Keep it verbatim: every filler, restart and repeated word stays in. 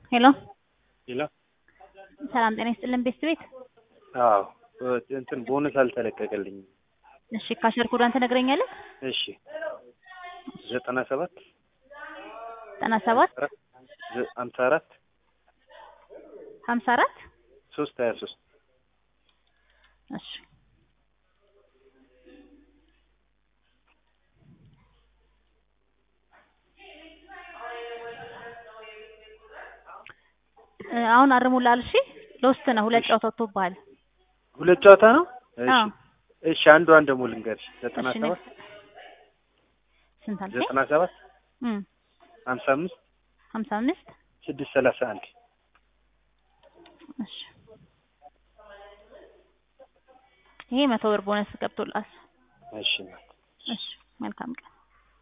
ሄሎ ይላ ሰላም ጤና ይስጥልን ቤት ቤት አዎ እንትን ቦነስ አልተለቀቀልኝም። እሺ ካሸርኩ ዳን ተነግረኛለህ? እሺ ዘጠና ሰባት ዘጠና ሰባት ሃምሳ አራት ሃምሳ አራት ሶስት ሃያ ሶስት እሺ አሁን አርሙላል። እሺ ለውስጥ ነው ሁለት ጨዋታ ወጥቶብሃል። ሁለት ጨዋታ ነው? እሺ አዎ እሺ አንዷን ደግሞ ልንገርሽ ዘጠና ሰባት ስንት አልከኝ? ዘጠና ሰባት እም ሃምሳ አምስት ሃምሳ አምስት ስድስት ሰላሳ አንድ እሺ ይሄ መቶ ብር ቦነስ ገብቶላል። እሺ እሺ መልካም